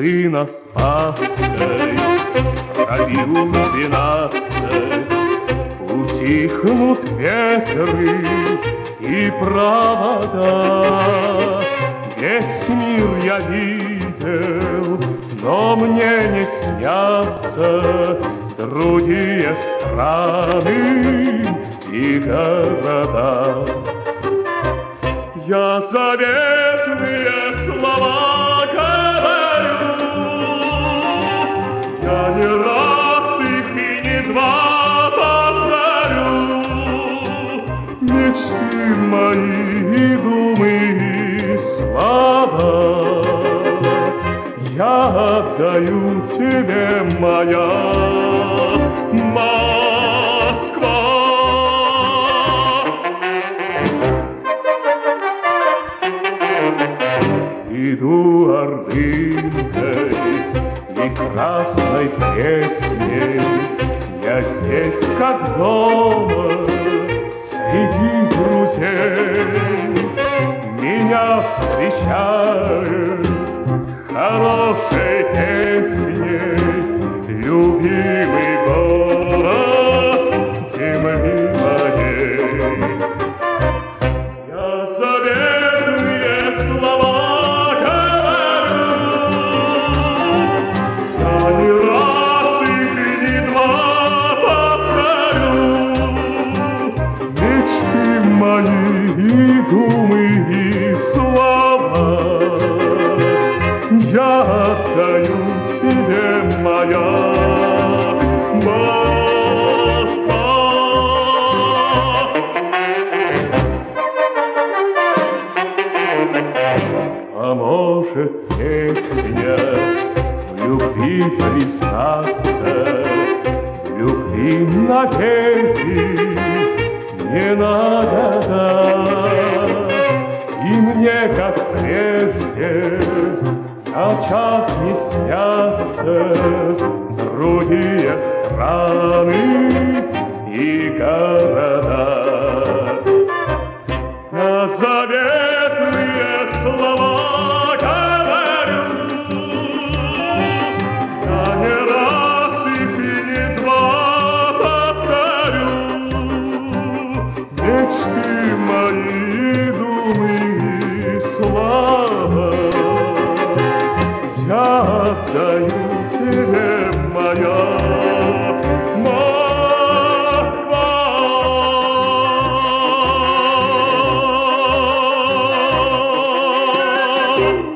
сына Спасской пробил 12. Утихнут ветры и провода. Весь мир я видел, но мне не снятся другие страны и города. Я заветные слова говорю, я не раз их и не два повторю. Мечты мои и думы и слова я отдаю тебе, моя Москва. Иду ордынкой и красной песней, я здесь как дома среди друзей. Меня встречают хорошей песней любимый город земли моей. Я заветные слова говорю, я не раз их и не два повторю. Мечты мои и думы и слова я отдаю тебе, моя Москва. А может, песня в любви признаться, в любви навеки не надо. И мне, как прежде, начав не снятся другие страны и города. Я заветные слова говорю, я не раз их и не два повторю. Мечты мои, думы и слова я отдаю тебе, моя Москва.